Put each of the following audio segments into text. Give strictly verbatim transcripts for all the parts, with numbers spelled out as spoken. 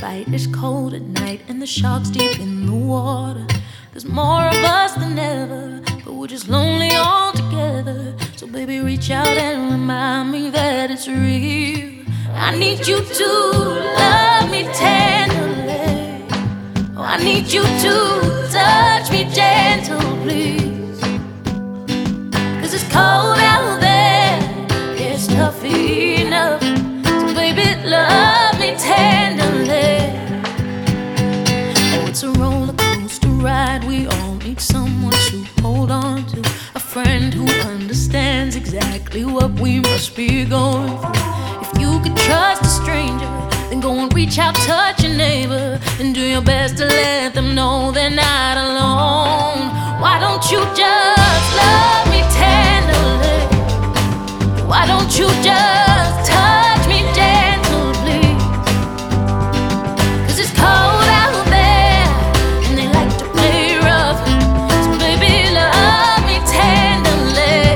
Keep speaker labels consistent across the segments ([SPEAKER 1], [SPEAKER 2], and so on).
[SPEAKER 1] fight. It's cold at night and the shark's deep in the water. There's more of us than ever, but we're just lonely all together. So baby, reach out and remind me that it's real. I need you to love me tenderly. Oh, I need you to touch me gentle, please. Cause it's cold out there, it's tough enough. So baby, love me tenderly. Oh, it's a roller coaster ride. We all need someone to hold on to, a friend who understands exactly what we must be going through. If you could trust a stranger, then go and reach out, touch your neighbor, and do your best to let them know they're not alone. Why don't you just love me tenderly? Why don't you just touch me gentle, please? Cause it's cold out there and they like to play rough. So baby, love me tenderly.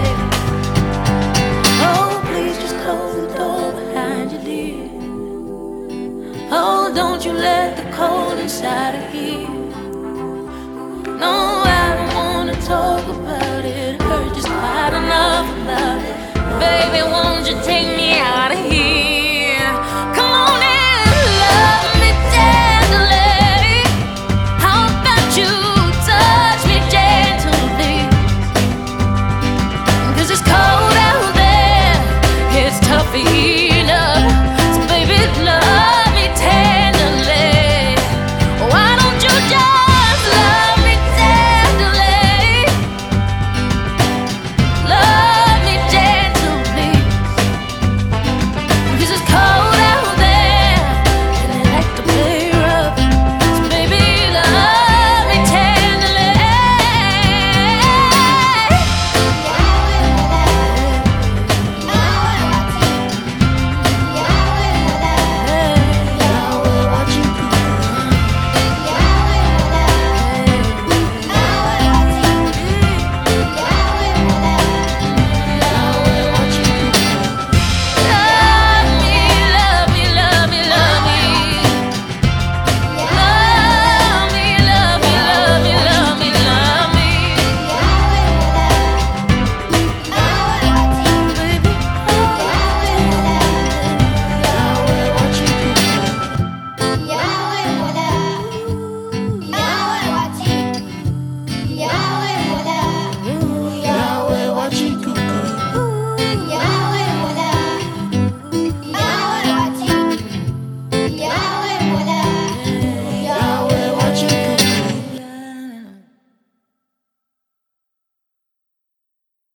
[SPEAKER 1] Oh, please just close the door behind you, dear. Oh, don't you let the cold inside of here. No, I don't wanna talk about it. Heard just quite enough about it. Baby, won't you take me out of here?